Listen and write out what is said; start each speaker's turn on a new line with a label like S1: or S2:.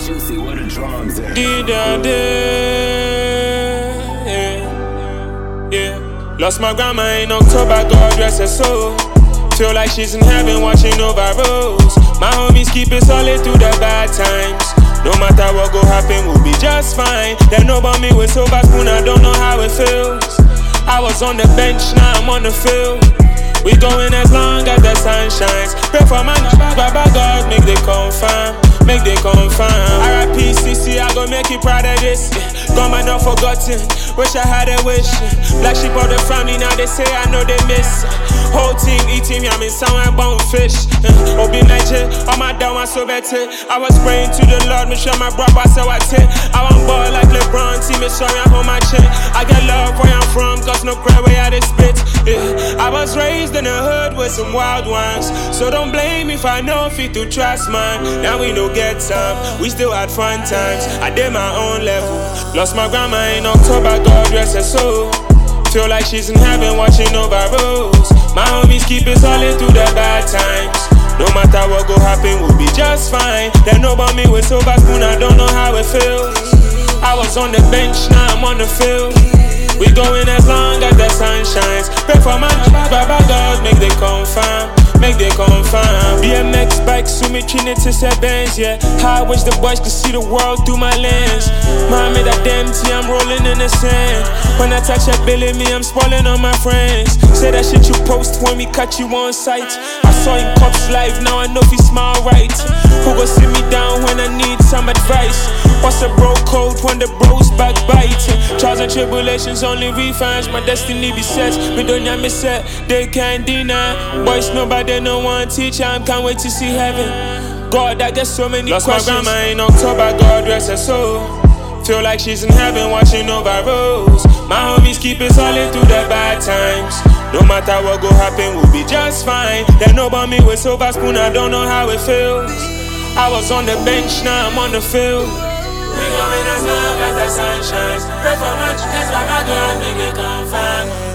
S1: Juicy, what a drums at?
S2: Yeah. Lost my grandma in October, God rest her soul. Feel like she's in heaven watching over roads. My homies keep it solid through the bad times. No matter what go happen, we'll be just fine. They know about me with silver spoon, I don't know how it feels. I was on the bench, now I'm on the field. We going as long as the sun shines. Pray for my Baba God, make they confirm. Make they confirm. R.I.P. CC, I gon' make you proud of this. Gone but not forgotten. Wish I had a wish. Black sheep of the family, now they say I know they miss. Whole team eating me, I'm in someone bone fish. Obi Niger, all my down was so better. I was praying to the Lord, make sure my brother so I take. I want ball like LeBron, team is sorry I'm on my chin. I get love where I'm from, cause no cry where I they spit. I was raised in the hood with some wild ones, so don't blame me if I know fit to trust man. Now we no get some, we still had fun times. I did my own level. Lost my grandma in October, God rest her soul. Feel like she's in heaven watching over roads. My homies keep it solid through the bad times. No matter what go happen, we'll be just fine. They know about me with silver spoon, I don't know how it feels. I was on the bench, now I'm on the field. We going as long as the sun shines. Pray for my Baba God, make they confirm. Make they confirm. BMX bike, Sumi Trinity Benz, yeah. How I wish the boys could see the world through my lens. Mommy, that damn tea, I'm rolling in the sand. When I touch that Billy, me, I'm spoiling on my friends. Say that shit you post when we catch you on sight. I saw him cops live, now I know if he smile right. Who go sit me down when I need some advice? What's a bro code when the bros backbite? Trials and tribulations only refinds my destiny be set. Me don't me set, they can't deny. Boys nobody no one teacher, I can't wait to see heaven. God, I get so many questions. Lost my grandma in October, God rest her soul. Feel like she's in heaven watching over roads. My homies keep it solid through the bad times. No matter what go happen, we'll be just fine. They know about me with silver spoon, I don't know how it feels. I was on the bench, now I'm on the field. We going as long as the sun shines. Pray for much, that's why my God make it confirm.